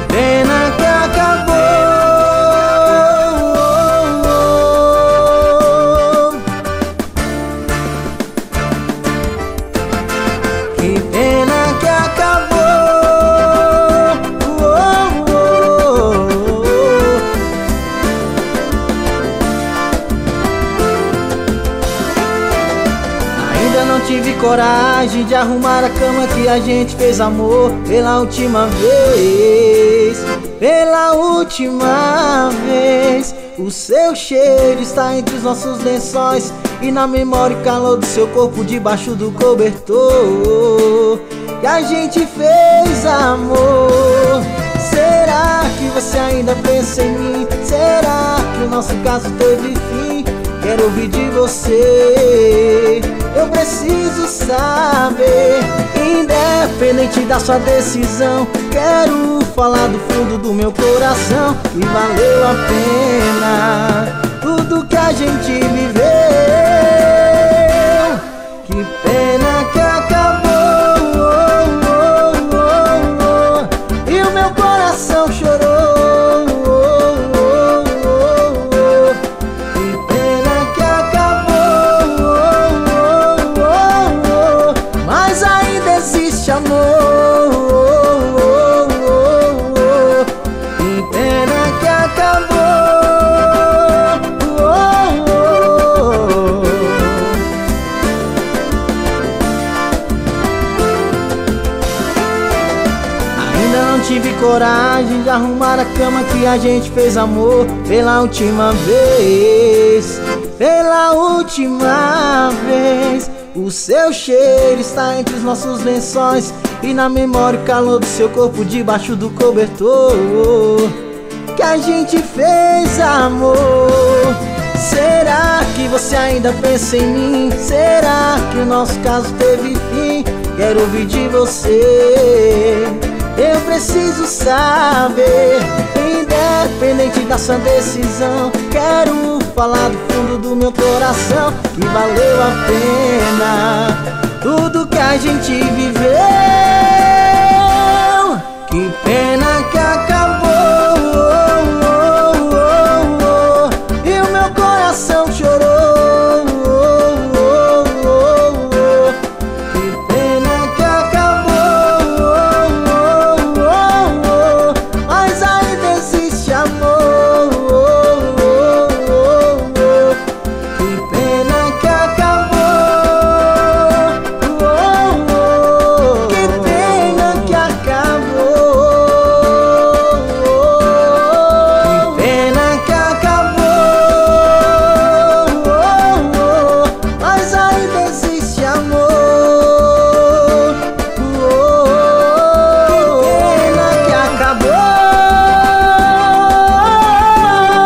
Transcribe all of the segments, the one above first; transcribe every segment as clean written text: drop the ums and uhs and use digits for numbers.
pena que acabou. Que pena que acabou. Ainda não tive coragem de arrumar a cama que a gente fez amor pela última vez. Pela última vez. O seu cheiro está entre os nossos lençóis e na memória o calor do seu corpo debaixo do cobertor que a gente fez amor. Será que você ainda pensa em mim? Será que o nosso caso teve fim? Quero ouvir de você, eu preciso saber. Independente da sua decisão, quero falar do fundo do meu coração que valeu a pena tudo que a gente viveu. Que pena que acabou. E o meu coração chorou. Existe amor. Que pena que acabou. Ainda não tive coragem de arrumar a cama que a gente fez amor pela última vez. Pela última vez. O seu cheiro está entre os nossos lençóis e na memória o calor do seu corpo debaixo do cobertor que a gente fez amor. Será que você ainda pensa em mim? Será que o nosso caso teve fim? Quero ouvir de você, eu preciso saber. Independente da sua decisão, quero falar do fundo do meu coração que valeu a pena tudo que a gente viveu. Que pena que acabou. E o meu coração chorou. Que pena que acabou. Mas ainda existe amor.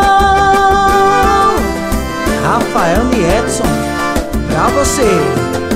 Rafael e Edson, pra você.